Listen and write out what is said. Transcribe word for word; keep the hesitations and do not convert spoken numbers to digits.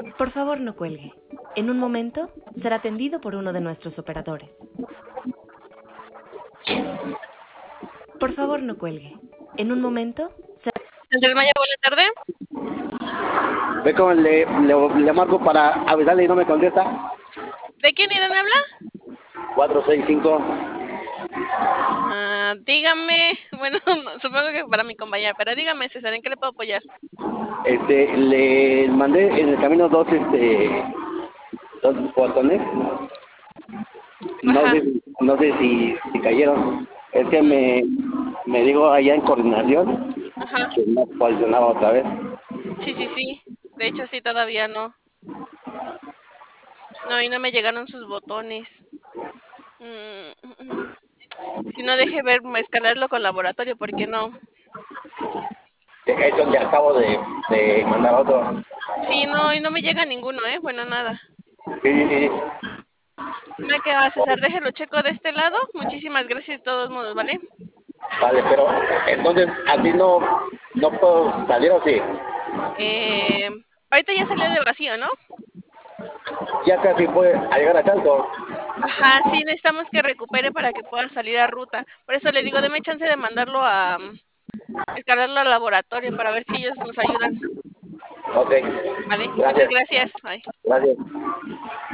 Por favor, no cuelgue. En un momento será atendido por uno de nuestros operadores. Por favor, no cuelgue. En un momento será... Andrés Maya, buena tarde. Ve cómo le, le, le marco para avisarle y no me contesta. ¿De qué unidad me habla? cuatro seis cinco. Ah, dígame, bueno, no, supongo que para mi compañera, pero dígame, César, ¿en qué le puedo apoyar? Este, le mandé en el camino dos, este, dos botones. No Ajá. sé, no sé si, si cayeron. Es que me, me dijo allá en coordinación Ajá. que no funcionaba otra vez. Sí, sí, sí. De hecho, sí, todavía no. No, y no me llegaron sus botones. Mm, mm, mm. Si no, deje ver, escalarlo con laboratorio, porque no. Es donde acabo de, de mandar otro. Sí, no, y no me llega ninguno, ¿eh? Bueno, nada. Sí, sí, sí. ¿Me qué va, César? Déjelo checo de este lado. Muchísimas gracias de todos modos, ¿vale? Vale, pero entonces así no, no puedo salir o sí. Eh, ahorita ya salió de vacío, ¿no? Ya casi fue a llegar a Chalco. Ajá, sí, necesitamos que recupere para que pueda salir a ruta. Por eso le digo, deme chance de mandarlo a um, escalarlo al laboratorio para ver si ellos nos ayudan. Ok, Vale, muchas gracias. gracias. Bye. Gracias.